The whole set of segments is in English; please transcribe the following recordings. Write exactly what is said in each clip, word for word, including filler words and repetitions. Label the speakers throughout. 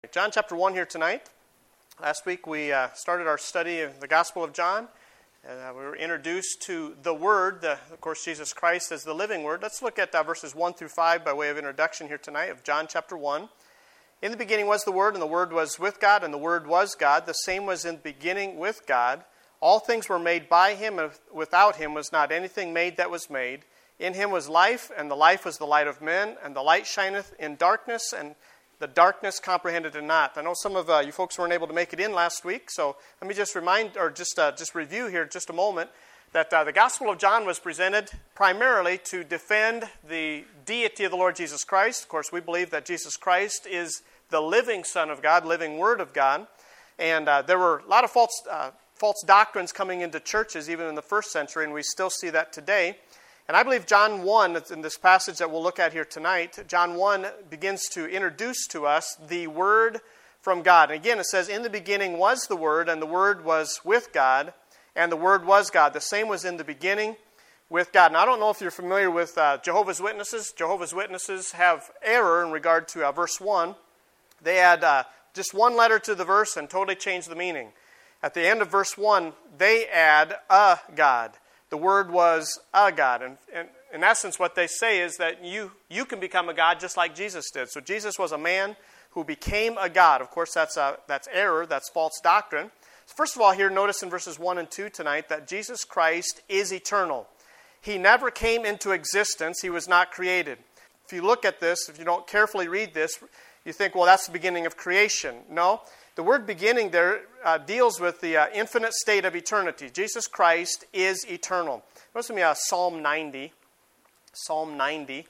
Speaker 1: John chapter one here tonight. Last week we uh, started our study of the Gospel of John. And, uh, we were introduced to the Word, the, of course Jesus Christ as the living Word. Let's look at uh, verses one through five by way of introduction here tonight of John chapter one. In the beginning was the Word, and the Word was with God, and the Word was God. The same was in the beginning with God. All things were made by Him, and without Him was not anything made that was made. In Him was life, and the life was the light of men, and the light shineth in darkness, and the darkness comprehended it not. I know some of uh, you folks weren't able to make it in last week, so let me just remind, or just uh, just review here just a moment, that uh, the Gospel of John was presented primarily to defend the deity of the Lord Jesus Christ. Of course, we believe that Jesus Christ is the living Son of God, living Word of God, and uh, there were a lot of false uh, false doctrines coming into churches even in the first century, and we still see that today. And I believe John one, in this passage that we'll look at here tonight, John one begins to introduce to us the Word from God. And again, it says, in the beginning was the Word, and the Word was with God, and the Word was God. The same was in the beginning with God. Now, I don't know if you're familiar with uh, Jehovah's Witnesses. Jehovah's Witnesses have error in regard to uh, verse one. They add uh, just one letter to the verse and totally change the meaning. At the end of verse one, they add a God. The Word was a God. And, and in essence, what they say is that you, you can become a God just like Jesus did. So Jesus was a man who became a God. Of course, that's, a, that's error. That's false doctrine. First of all, here, notice in verses one and two tonight that Jesus Christ is eternal. He never came into existence. He was not created. If you look at this, if you don't carefully read this, you think, well, that's the beginning of creation. No. The word beginning there uh, deals with the uh, infinite state of eternity. Jesus Christ is eternal. Notice with me uh, Psalm ninety. Psalm ninety.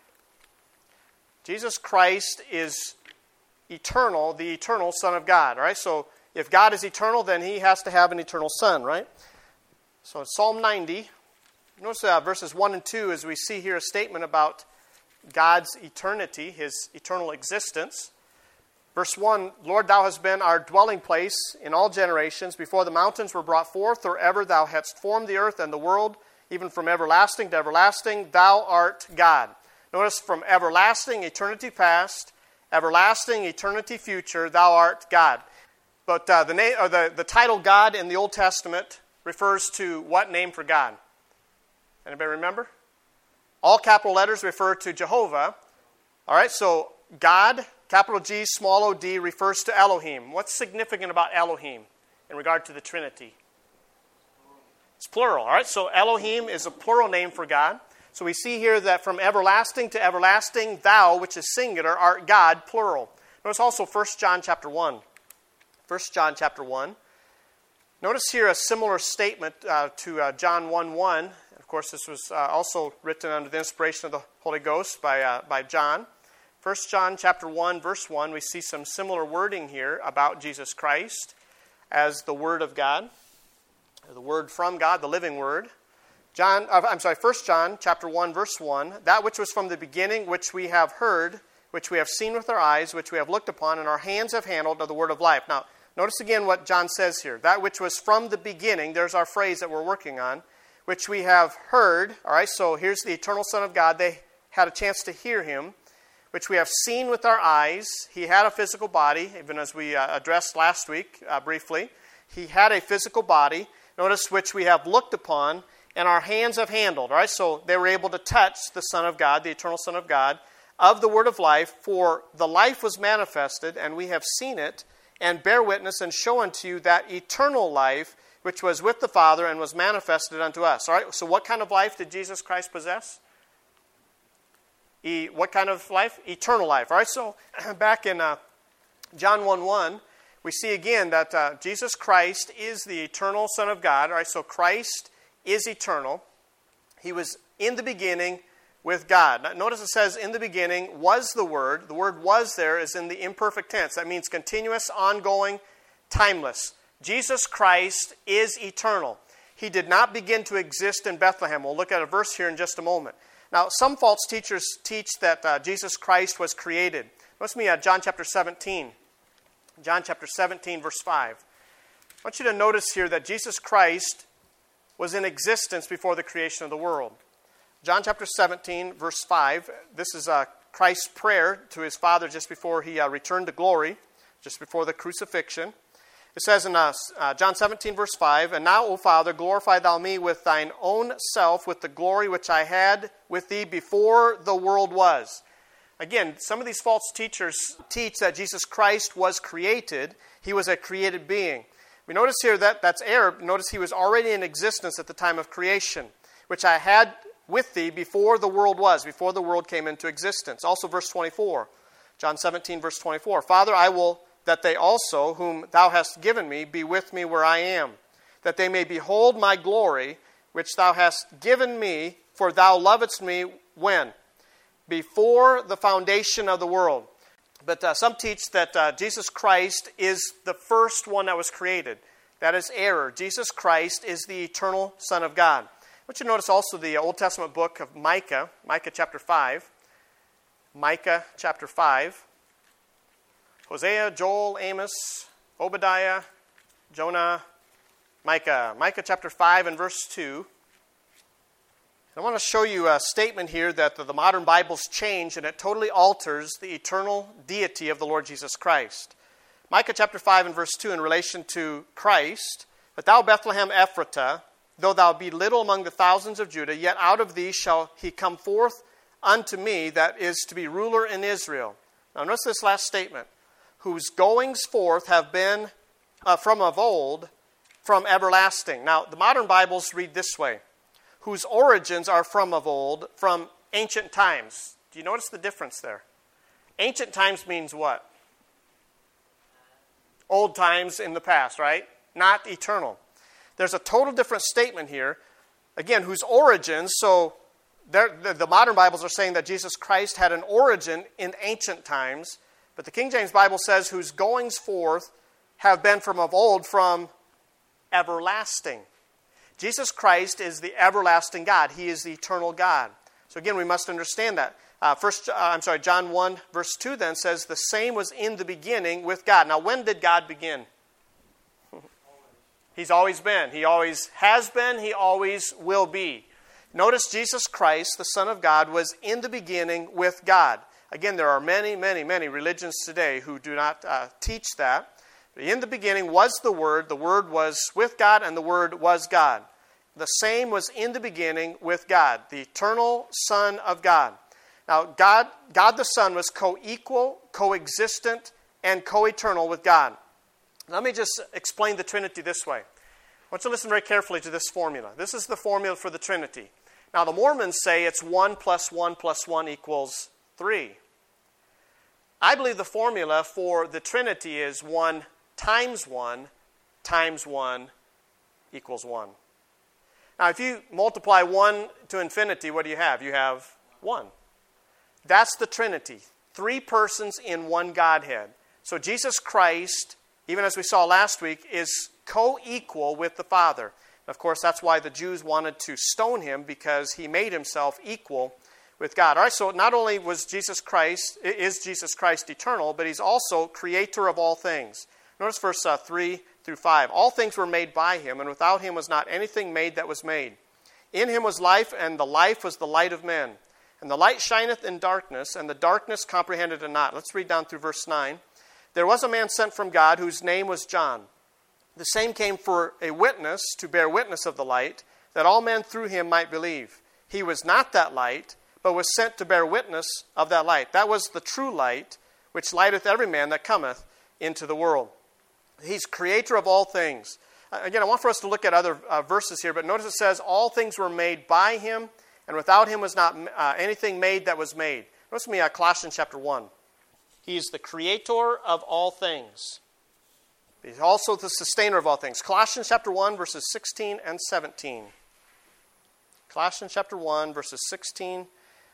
Speaker 1: Jesus Christ is eternal, the eternal Son of God. All right, so if God is eternal, then He has to have an eternal Son, right? So in Psalm ninety, notice uh, verses one and two, as we see here a statement about God's eternity, His eternal existence. Verse one, Lord, Thou hast been our dwelling place in all generations. Before the mountains were brought forth, or ever Thou hadst formed the earth and the world, even from everlasting to everlasting, Thou art God. Notice from everlasting, eternity past, everlasting, eternity future, Thou art God. But uh, the, name, or the, the title God in the Old Testament refers to what name for God? Anybody remember? All capital letters refer to Jehovah. All right, so God, capital G, small o d, refers to Elohim. What's significant about Elohim in regard to the Trinity? It's plural. All right, so Elohim is a plural name for God. So we see here that from everlasting to everlasting, Thou, which is singular, art God, plural. Notice also First John chapter one. First John chapter one. Notice here a similar statement uh, to uh, John one one. Of course, this was uh, also written under the inspiration of the Holy Ghost by uh, by John. First John chapter one, verse one, we see some similar wording here about Jesus Christ as the Word of God, the Word from God, the living Word. John, uh, I'm sorry, First John chapter one, verse one, that which was from the beginning, which we have heard, which we have seen with our eyes, which we have looked upon, and our hands have handled of the Word of life. Now, notice again what John says here. That which was from the beginning, there's our phrase that we're working on, which we have heard. All right, so here's the eternal Son of God. They had a chance to hear Him. Which we have seen with our eyes. He had a physical body, even as we uh, addressed last week uh, briefly. He had a physical body. Notice which we have looked upon, and our hands have handled. All right, so they were able to touch the Son of God, the eternal Son of God, of the Word of life. For the life was manifested, and we have seen it, and bear witness and show unto you that eternal life, which was with the Father and was manifested unto us. All right, so what kind of life did Jesus Christ possess? E, what kind of life? Eternal life. All right, so back in uh, John one one, we see again that uh, Jesus Christ is the eternal Son of God. All right, so Christ is eternal. He was in the beginning with God. Now, notice it says in the beginning was the Word. The word was there is in the imperfect tense. That means continuous, ongoing, timeless. Jesus Christ is eternal. He did not begin to exist in Bethlehem. We'll look at a verse here in just a moment. Now, some false teachers teach that uh, Jesus Christ was created. Notice me at John chapter seventeen. John chapter seventeen, verse five. I want you to notice here that Jesus Christ was in existence before the creation of the world. John chapter seventeen, verse five. This is uh, Christ's prayer to His Father just before He uh, returned to glory. just before the crucifixion. It says in uh, uh, John seventeen, verse five, "And now, O Father, glorify thou me with thine own self, with the glory which I had with thee before the world was." Again, some of these false teachers teach that Jesus Christ was created. He was a created being. We notice here that that's error. Notice he was already in existence at the time of creation, which I had with thee before the world was, before the world came into existence. Also verse twenty-four, John seventeen, verse twenty-four, "Father, I will that they also, whom thou hast given me, be with me where I am, that they may behold my glory, which thou hast given me, for thou lovedst me," when? Before the foundation of the world. But uh, some teach that uh, Jesus Christ is the first one that was created. That is error. Jesus Christ is the eternal Son of God. I want you to notice also the Old Testament book of Micah, Micah chapter five. Micah chapter five. Hosea, Joel, Amos, Obadiah, Jonah, Micah. Micah chapter five and verse two. I want to show you a statement here that the modern Bibles change, and it totally alters the eternal deity of the Lord Jesus Christ. Micah chapter five and verse two in relation to Christ. "But thou, Bethlehem Ephratah, though thou be little among the thousands of Judah, yet out of thee shall he come forth unto me that is to be ruler in Israel." Now notice this last statement. "Whose goings forth have been uh, from of old, from everlasting." Now the modern Bibles read this way. "Whose origins are from of old, from ancient times." Do you notice the difference there? Ancient times means what? Old times in the past, right? Not eternal. There's a total different statement here. Again, whose origins, so the, the modern Bibles are saying that Jesus Christ had an origin in ancient times, but the King James Bible says, "whose goings forth have been from of old, from everlasting." Jesus Christ is the everlasting God. He is the eternal God. So again, we must understand that. Uh, first, uh, I'm sorry, John one, verse two then says, "The same was in the beginning with God." Now, when did God begin? He's always been. He always has been. He always will be. Notice Jesus Christ, the Son of God, was in the beginning with God. Again, there are many, many, many religions today who do not uh, teach that. In the beginning was the Word, the Word was with God, and the Word was God. The same was in the beginning with God, the eternal Son of God. Now, God, God the Son was co-equal, co-existent, and co-eternal with God. Let me just explain the Trinity this way. I want you to listen very carefully to this formula. This is the formula for the Trinity. Now, the Mormons say it's one plus one plus one equals three. I believe the formula for the Trinity is one times one times one equals one. Now, if you multiply one to infinity, what do you have? You have one. That's the Trinity. Three persons in one Godhead. So Jesus Christ, even as we saw last week, is co-equal with the Father. Of course, that's why the Jews wanted to stone him, because he made himself equal with God. All right, so not only was Jesus Christ, is Jesus Christ eternal, but he's also creator of all things. Notice verse uh, three through five. "All things were made by him, and without him was not anything made that was made. In him was life, and the life was the light of men. And the light shineth in darkness, and the darkness comprehended it not." Let's read down through verse nine. "There was a man sent from God, whose name was John. The same came for a witness, to bear witness of the light, that all men through him might believe. He was not that light, but was sent to bear witness of that light. That was the true light, which lighteth every man that cometh into the world." He's creator of all things. Again, I want for us to look at other uh, verses here, but notice it says, "All things were made by him, and without him was not uh, anything made that was made." Notice me uh, Colossians chapter one. He is the creator of all things. He's also the sustainer of all things. Colossians chapter one, verses sixteen and seventeen. Colossians chapter one, verses sixteen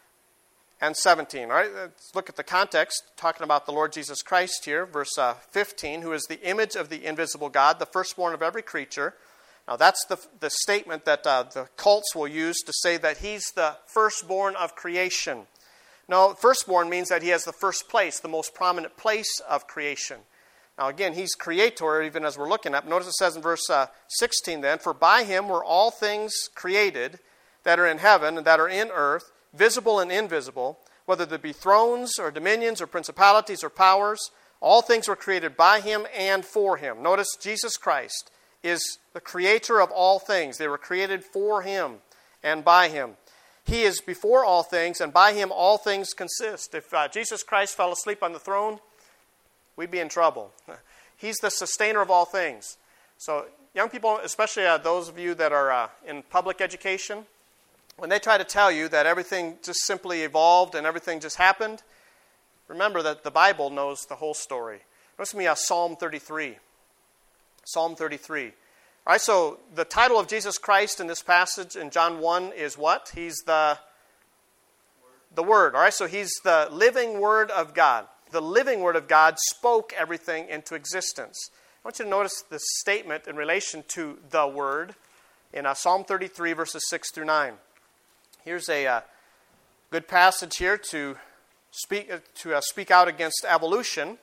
Speaker 1: and seventeen. All right, let's look at the context, talking about the Lord Jesus Christ here. Verse uh, fifteen, "Who is the image of the invisible God, the firstborn of every creature." Now that's the, the statement that uh, the cults will use to say that he's the firstborn of creation. No, firstborn means that he has the first place, the most prominent place of creation. Now again, he's creator, even as we're looking at. Notice it says in verse uh, sixteen then, "For by him were all things created that are in heaven and that are in earth, visible and invisible, whether there be thrones or dominions or principalities or powers. All things were created by him and for him. Notice Jesus Christ is the creator of all things. They were created for him and by him. He is before all things, and by him all things consist. If uh, Jesus Christ fell asleep on the throne, we'd be in trouble. He's the sustainer of all things. So young people, especially uh, those of you that are uh, in public education, when they try to tell you that everything just simply evolved and everything just happened, remember that the Bible knows the whole story. Notice me uh, Psalm thirty-three. Psalm thirty-three. All right, so the title of Jesus Christ in this passage in John one is what? He's the, the Word. All right, so he's the living Word of God. The living Word of God spoke everything into existence. I want you to notice the statement in relation to the Word in uh, Psalm thirty-three, verses six through nine. Here's a uh, good passage here to speak to uh, speak out against evolution.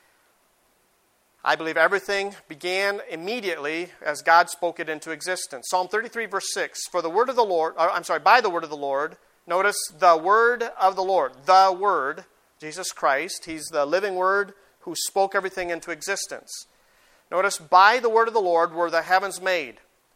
Speaker 1: I believe everything began immediately as God spoke it into existence. Psalm thirty-three, verse six. For the word of the Lord, or, I'm sorry, by the word of the Lord. Notice the word of the Lord, the Word, Jesus Christ. He's the living Word who spoke everything into existence. Notice, by the word of the Lord were the heavens made,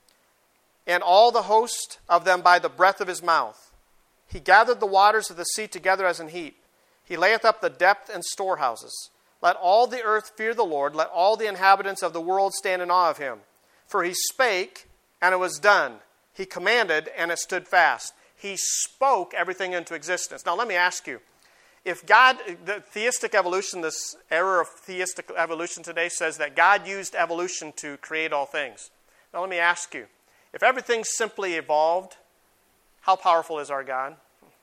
Speaker 1: and all the host of them by the breath of his mouth. He gathered the waters of the sea together as an heap. He layeth up the depth and storehouses. Let all the earth fear the Lord. Let all the inhabitants of the world stand in awe of him. For he spake, and it was done. He commanded, and it stood fast. He spoke everything into existence. Now let me ask you, if God, the theistic evolution, this era of theistic evolution today says that God used evolution to create all things. Now let me ask you, if everything simply evolved, how powerful is our God?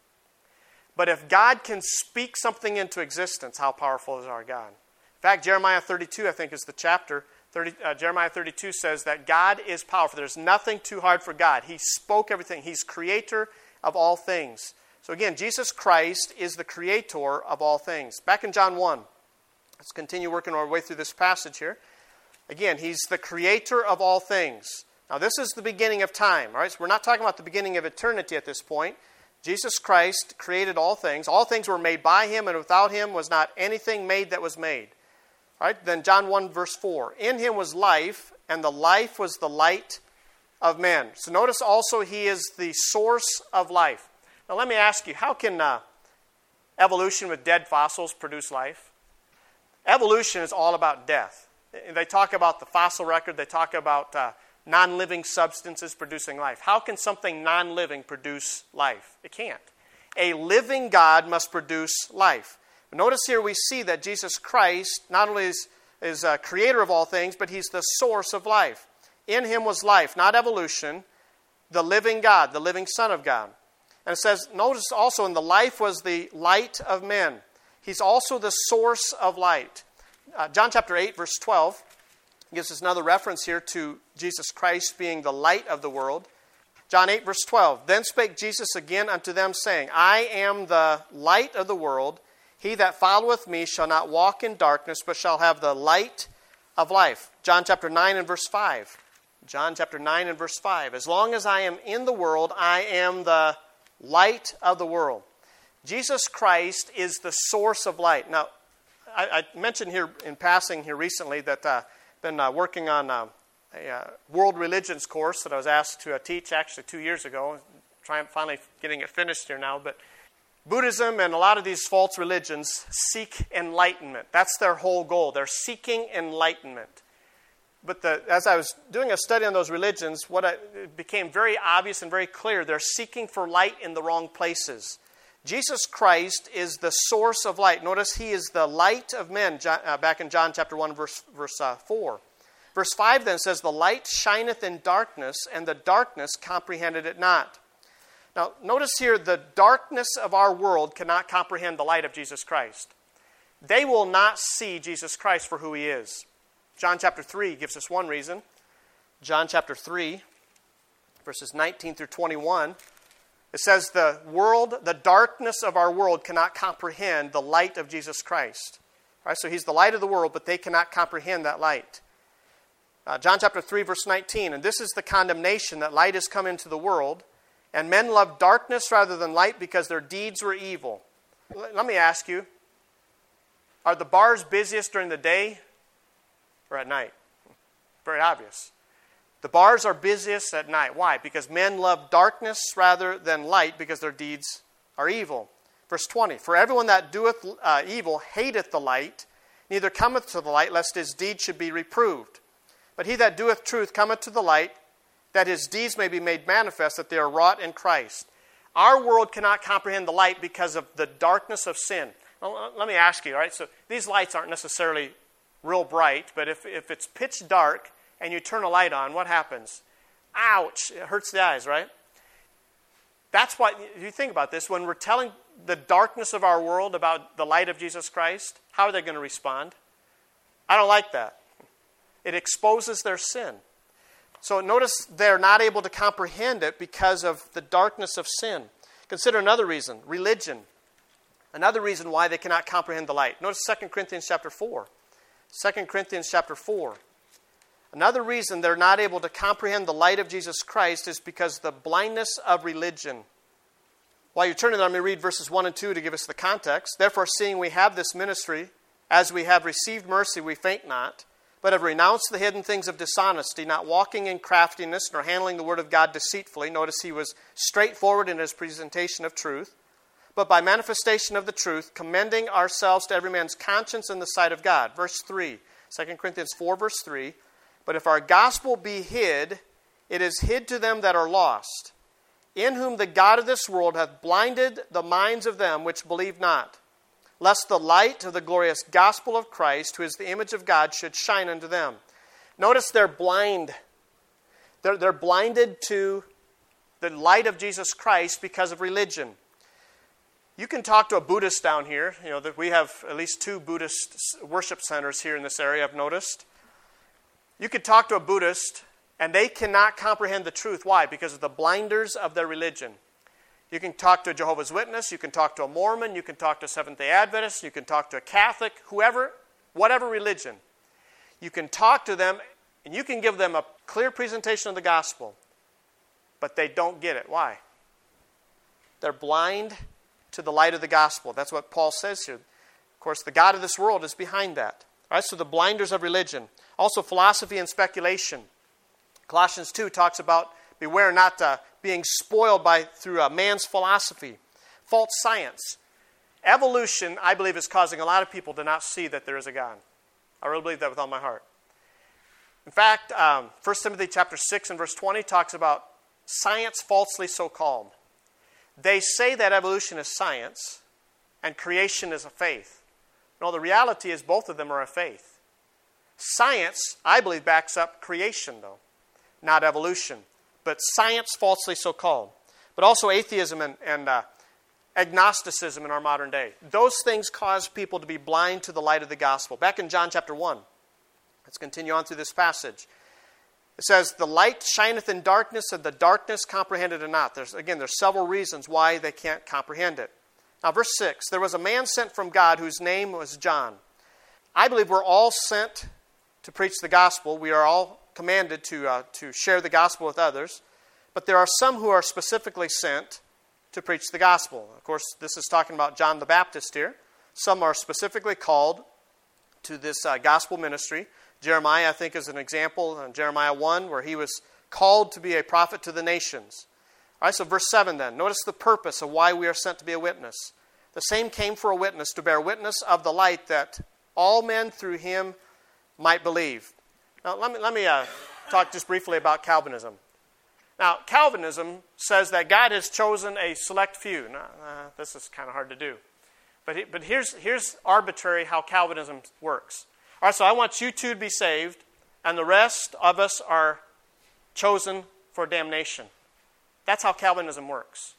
Speaker 1: But if God can speak something into existence, how powerful is our God? In fact, Jeremiah thirty-two, I think, is the chapter. thirty, uh, Jeremiah thirty-two says that God is powerful. There's nothing too hard for God. He spoke everything. He's creator of all things. So again, Jesus Christ is the creator of all things. Back in John one, let's continue working our way through this passage here. Again, he's the creator of all things. Now, this is the beginning of time. All right? So we're not talking about the beginning of eternity at this point. Jesus Christ created all things. All things were made by him, and without him was not anything made that was made. All right? Then John one, verse four. In him was life, and the life was the light of men. So notice also he is the source of life. Now let me ask you, how can uh, evolution with dead fossils produce life? Evolution is all about death. They talk about the fossil record. They talk about uh, non-living substances producing life. How can something non-living produce life? It can't. A living God must produce life. But notice here we see that Jesus Christ not only is, is a creator of all things, but he's the source of life. In him was life, not evolution, the living God, the living Son of God. And it says, notice also in the life was the light of men. He's also the source of light. Uh, John chapter eight, verse twelve. Gives us another reference here to Jesus Christ being the light of the world. John eight, verse twelve. Then spake Jesus again unto them, saying, I am the light of the world. He that followeth me shall not walk in darkness, but shall have the light of life. John chapter nine and verse five. John chapter nine and verse five. As long as I am in the world, I am the light of the world. Jesus Christ is the source of light. Now, I, I mentioned here in passing here recently that uh, been uh, working on uh, a uh, world religions course that I was asked to uh, teach actually two years ago. Trying finally getting it finished here now. But Buddhism and a lot of these false religions seek enlightenment. That's their whole goal. They're seeking enlightenment. But the, as I was doing a study on those religions, what I, it became very obvious and very clear. They're seeking for light in the wrong places. Jesus Christ is the source of light. Notice he is the light of men, John, uh, back in John chapter one, verse, verse uh, four. Verse five then says, the light shineth in darkness, and the darkness comprehended it not. Now, notice here, the darkness of our world cannot comprehend the light of Jesus Christ. They will not see Jesus Christ for who he is. John chapter three gives us one reason. John chapter three, verses nineteen through twenty-one. It says the world, the darkness of our world cannot comprehend the light of Jesus Christ. All right, so he's the light of the world, but they cannot comprehend that light. Uh, John chapter three, verse nineteen. And this is the condemnation, that light has come into the world, and men love darkness rather than light because their deeds were evil. Let me ask you, Are the bars busiest during the day or at night? Very obvious. The bars are busiest at night. Why? Because men love darkness rather than light, because their deeds are evil. Verse twenty, for everyone that doeth uh, evil hateth the light, neither cometh to the light, lest his deeds should be reproved. But he that doeth truth cometh to the light, that his deeds may be made manifest, that they are wrought in Christ. Our world cannot comprehend the light because of the darkness of sin. Now, let me ask you, all right? So these lights aren't necessarily real bright, but if, if it's pitch dark and you turn a light on, what happens? Ouch! It hurts the eyes, right? That's why, if you think about this, when we're telling the darkness of our world about the light of Jesus Christ, how are they going to respond? I don't like that. It exposes their sin. So notice they're not able to comprehend it because of the darkness of sin. Consider another reason, religion. Another reason why they cannot comprehend the light. Notice Second Corinthians chapter four. Second Corinthians chapter four. Another reason they're not able to comprehend the light of Jesus Christ is because of the blindness of religion. While you're turning there, let me read verses one and two to give us the context. Therefore, seeing we have this ministry, as we have received mercy, we faint not, but have renounced the hidden things of dishonesty, not walking in craftiness, nor handling the word of God deceitfully. Notice he was straightforward in his presentation of truth. But by manifestation of the truth, commending ourselves to every man's conscience in the sight of God. Verse three, Second Corinthians four, verse three. But if our gospel be hid, it is hid to them that are lost, in whom the God of this world hath blinded the minds of them which believe not, lest the light of the glorious gospel of Christ, who is the image of God, should shine unto them. Notice they're blind. They're, they're blinded to the light of Jesus Christ because of religion. You can talk to a Buddhist down here. You know that we have at least two Buddhist worship centers here in this area, I've noticed. You could talk to a Buddhist, and they cannot comprehend the truth. Why? Because of the blinders of their religion. You can talk to a Jehovah's Witness, you can talk to a Mormon, you can talk to a Seventh-day Adventist, you can talk to a Catholic, whoever, whatever religion. You can talk to them, and you can give them a clear presentation of the gospel, but they don't get it. Why? They're blind to the light of the gospel. That's what Paul says here. Of course, the God of this world is behind that. All right, so the blinders of religion. Also, philosophy and speculation. Colossians two talks about beware not uh, being spoiled by through uh, man's philosophy. False science. Evolution, I believe, is causing a lot of people to not see that there is a God. I really believe that with all my heart. In fact, um, First Timothy chapter six and verse twenty talks about science falsely so called. They say that evolution is science and creation is a faith. No, the reality is both of them are a faith. Science, I believe, backs up creation, though, not evolution. But science falsely so called. But also atheism and, and uh, agnosticism in our modern day. Those things cause people to be blind to the light of the gospel. Back in John chapter one, let's continue on through this passage. It says, the light shineth in darkness, and the darkness comprehended it not. There's, again, there's several reasons why they can't comprehend it. Now, verse six, there was a man sent from God whose name was John. I believe we're all sent to preach the gospel. We are all commanded to, uh, to share the gospel with others. But there are some who are specifically sent to preach the gospel. Of course, this is talking about John the Baptist here. Some are specifically called to this uh, gospel ministry. Jeremiah, I think, is an example in Jeremiah one, where he was called to be a prophet to the nations. All right, so verse seven then. Notice the purpose of why we are sent to be a witness. The same came for a witness, to bear witness of the light, that all men through him might believe. Now, let me, let me uh, talk just briefly about Calvinism. Now, Calvinism says that God has chosen a select few. Now, uh, this is kind of hard to do. But, he, but here's, here's arbitrary how Calvinism works. All right, so I want you two to be saved, and the rest of us are chosen for damnation. That's how Calvinism works.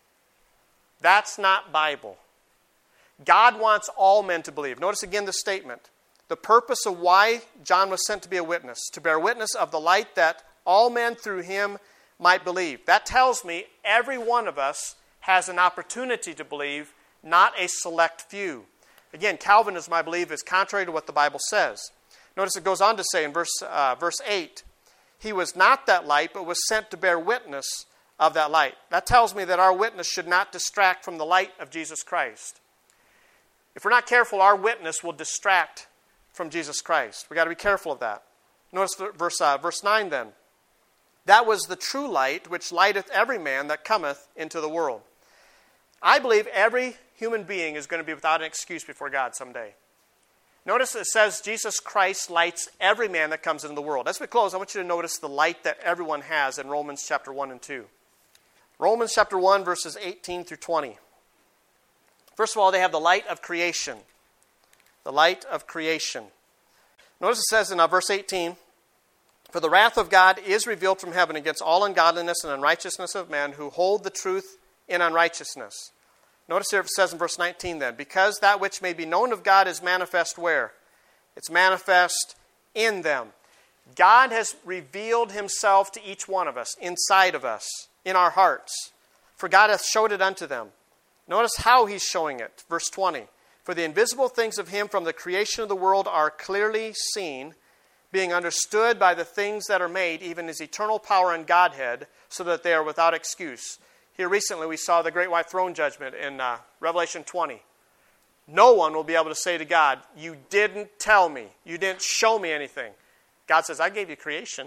Speaker 1: That's not Bible. God wants all men to believe. Notice again the statement. The purpose of why John was sent to be a witness, to bear witness of the light, that all men through him might believe. That tells me every one of us has an opportunity to believe, not a select few. Again, Calvinism, I believe, is contrary to what the Bible says. Notice it goes on to say in verse, uh, verse eight, he was not that light, but was sent to bear witness of that light. That tells me that our witness should not distract from the light of Jesus Christ. If we're not careful, our witness will distract from Jesus Christ. We've got to be careful of that. Notice verse, uh, verse nine then. That was the true light, which lighteth every man that cometh into the world. I believe every human being is going to be without an excuse before God someday. Notice it says Jesus Christ lights every man that comes into the world. As we close, I want you to notice the light that everyone has in Romans chapter one and two. Romans chapter one, verses eighteen through twenty. First of all, they have the light of creation. The light of creation. Notice it says in uh, verse eighteen, for the wrath of God is revealed from heaven against all ungodliness and unrighteousness of men who hold the truth in unrighteousness. Notice here it says in verse nineteen then, because that which may be known of God is manifest where? It's manifest in them. God has revealed himself to each one of us, inside of us, in our hearts. For God hath showed it unto them. Notice how he's showing it. Verse twenty, for the invisible things of him from the creation of the world are clearly seen, being understood by the things that are made, even his eternal power and Godhead, so that they are without excuse. Here recently we saw the great white throne judgment in uh, Revelation twenty. No one will be able to say to God, you didn't tell me. You didn't show me anything. God says, I gave you creation.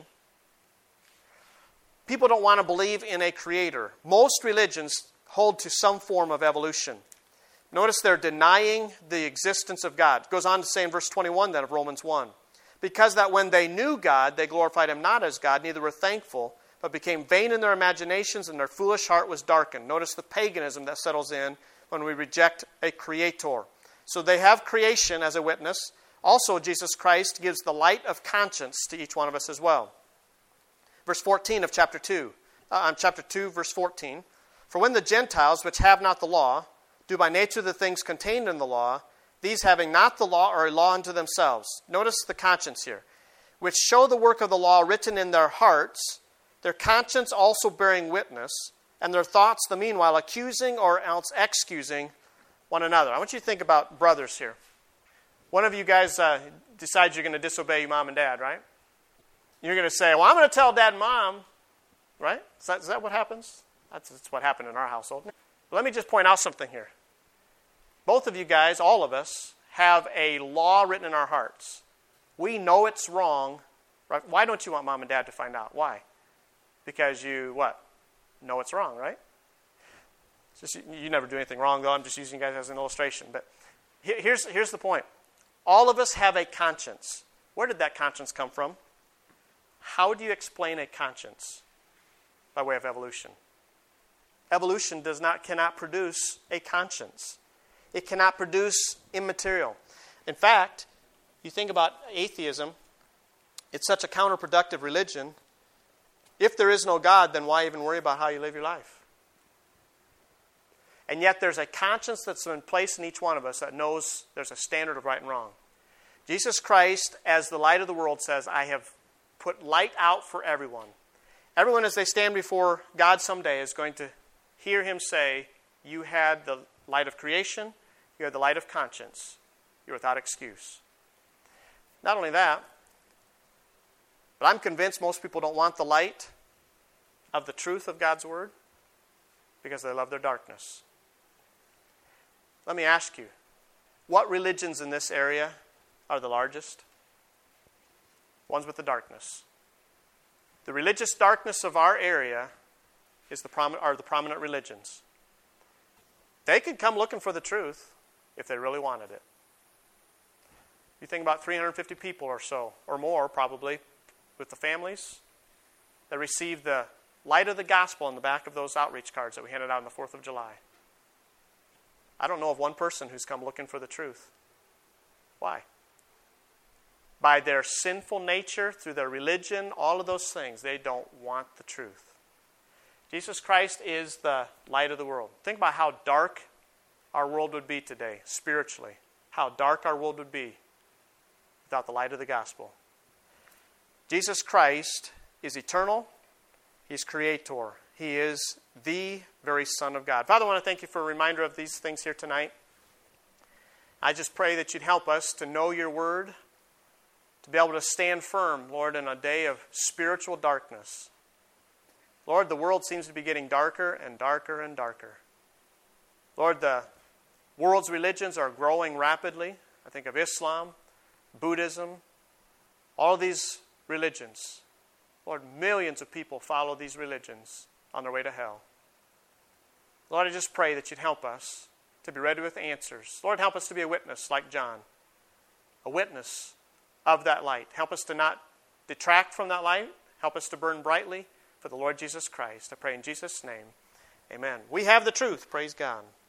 Speaker 1: People don't want to believe in a creator. Most religions hold to some form of evolution. Notice they're denying the existence of God. It goes on to say in verse twenty-one then of Romans one. Because that when they knew God, they glorified him not as God, neither were thankful, but became vain in their imaginations, and their foolish heart was darkened. Notice the paganism that settles in when we reject a creator. So they have creation as a witness. Also, Jesus Christ gives the light of conscience to each one of us as well. Verse fourteen of chapter two. Uh, chapter two, verse fourteen. For when the Gentiles, which have not the law, do by nature the things contained in the law, these having not the law are a law unto themselves. Notice the conscience here. Which show the work of the law written in their hearts, their conscience also bearing witness, and their thoughts the meanwhile accusing or else excusing one another. I want you to think about brothers here. One of you guys uh, decides you're going to disobey your mom and dad, right? You're going to say, well, I'm going to tell dad and mom, right? Is that, is that what happens? That's, that's what happened in our household. But let me just point out something here. Both of you guys, all of us, have a law written in our hearts. We know it's wrong. Right? Why don't you want mom and dad to find out? Why? Because you, what? Know it's wrong, right? It's just, you never do anything wrong, though. I'm just using you guys as an illustration. But here's, here's the point. All of us have a conscience. Where did that conscience come from? How do you explain a conscience? By way of evolution. Evolution does not, cannot produce a conscience. It cannot produce immaterial. In fact, you think about atheism, it's such a counterproductive religion. If there is no God, then why even worry about how you live your life? And yet there's a conscience that's been placed in each one of us that knows there's a standard of right and wrong. Jesus Christ, as the light of the world, says, I have put light out for everyone. Everyone, as they stand before God someday, is going to hear him say, you had the light of creation, you had the light of conscience. You're without excuse. Not only that, but I'm convinced most people don't want the light of the truth of God's Word because they love their darkness. Let me ask you, what religions in this area are the largest? Ones with the darkness. The religious darkness of our area is the prom- are the prominent religions. They could come looking for the truth if they really wanted it. You think about three hundred fifty people or so, or more probably, with the families that received the light of the gospel in the back of those outreach cards that we handed out on the fourth of July. I don't know of one person who's come looking for the truth. Why? By their sinful nature, through their religion, all of those things, they don't want the truth. Jesus Christ is the light of the world. Think about how dark our world would be today, spiritually. How dark our world would be without the light of the gospel. Jesus Christ is eternal. He's creator. He is the very Son of God. Father, I want to thank you for a reminder of these things here tonight. I just pray that you'd help us to know your word, to be able to stand firm, Lord, in a day of spiritual darkness. Lord, the world seems to be getting darker and darker and darker. Lord, the world's religions are growing rapidly. I think of Islam, Buddhism, all these religions. Lord, millions of people follow these religions on their way to hell. Lord, I just pray that you'd help us to be ready with answers. Lord, help us to be a witness like John, a witness of that light. Help us to not detract from that light. Help us to burn brightly for the Lord Jesus Christ. I pray in Jesus' name. Amen. We have the truth. Praise God.